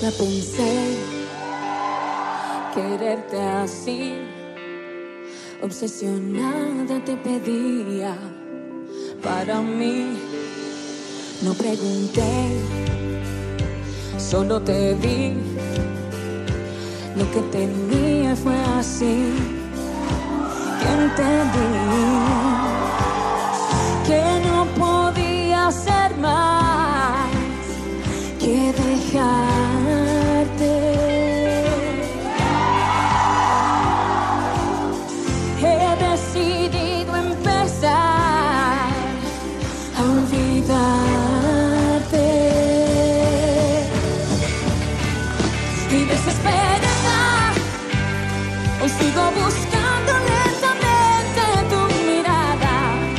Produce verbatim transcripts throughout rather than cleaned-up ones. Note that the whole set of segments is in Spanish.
Nunca pensé quererte así, obsesionada te pedía para mí. No pregunté, solo te di. Lo que tenía fue así, que entendí que no podía ser más que dejarte. He decidido empezar a olvidarte y desesperada hoy sigo buscando lentamente tu mirada.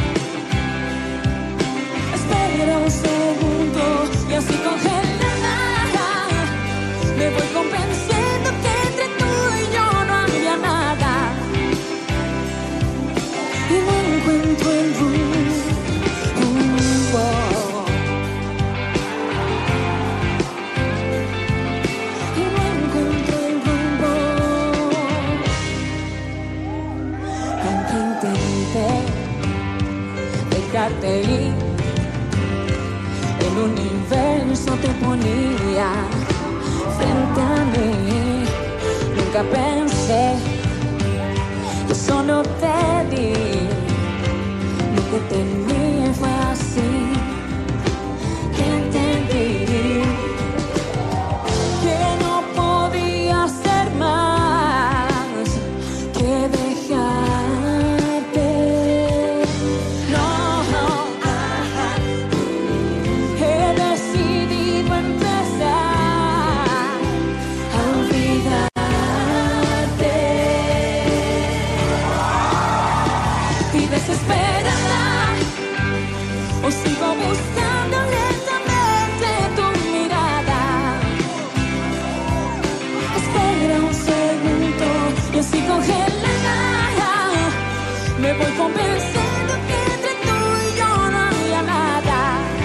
Espera un segundo y así congelada me voy convenciendo que entre tú y yo no había nada. Y no encuentro el rumbo. Y no encuentro el rumbo. Aunque intenté dejarte ir, el universo te ponía frente a mí. Nunca pensé, yo solo te di. Lo que tenía fue así, que entendí que no podía ser más que dejarte. No, no, he decidido empezar a olvidarte y desesperada hoy sigo buscando lentamente tu mirada. Espera un segundo y así congelada me voy convenciendo que entre tú y yo no había nada.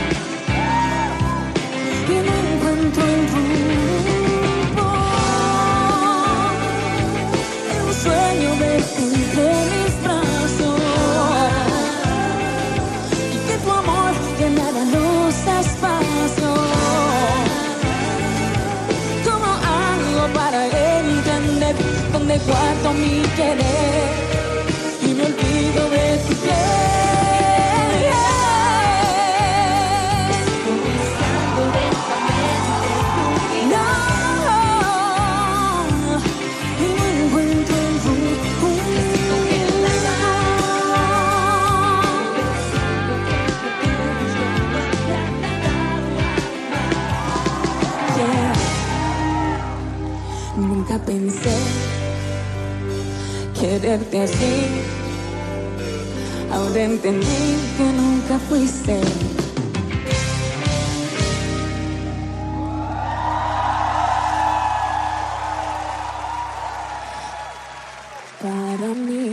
Y no encuentro el rumbo. Es un sueño de entre mis brazos y que tu amor llenara los espacios. ¿Cómo hago para entender dónde guardo mi querer y me olvido de tu piel? Sigo buscando lentamente tu mirada. No, y no encuentro el rumbo. Así congelada yeah. Nunca pensé quererte así. Ahora entendí que nunca fuiste para mí.